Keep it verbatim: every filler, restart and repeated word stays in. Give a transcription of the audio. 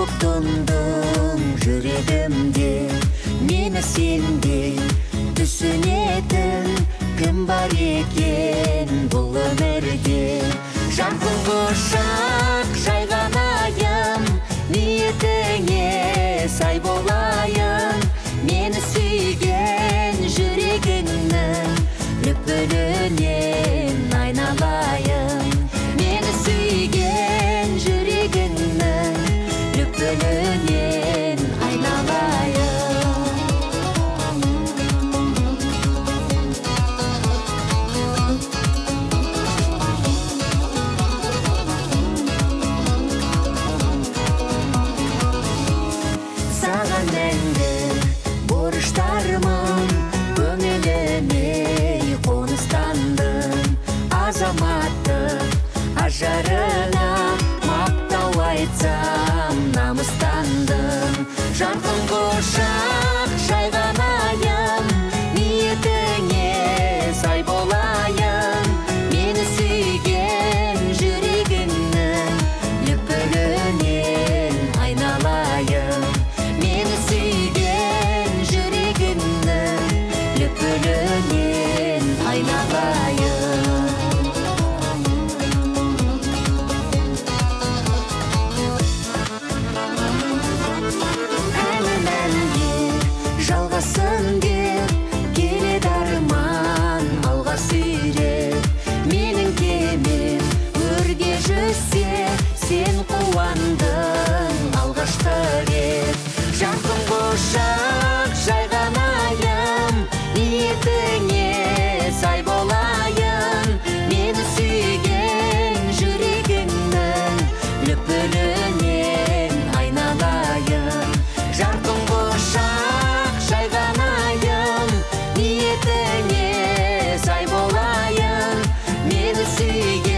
боп тұндың жүрегімде. Мені сендей түсінетін кім бар екен бұл өмірде. Жарқын құшақ жайған айым, ниетіңе сай болайын. Мені сүйген жүрегіңнің лүпілінен айналайын. Мені сүйген жүрегіңнің лүпілінен айналайын. Саған мәңгі борыштармын, көңіліме қоныстандым. Азаматтық ажарына мақтау айтсам намыстандым. Жарқын құшақ жайған айым, ниетіңе сай болайын. Мені сүйген жүрегіңнің лүпілінен айналайын. Мені сүйген жүрегіңнің лүпілінен айналайын. Әлі мәнге жалғасын деп келеді арман алға сүйреп. Менің кемем өрге жүзсе, сен қуандың алғашқы рет. Жарқын құшақ жайған айым, ниетіңе сай болайын. Мені сүйген жүрегіңнің лүпілінен айналайын. Жарқын құшақ жайған айым, ниетіңе сай болайын. Мені сүйген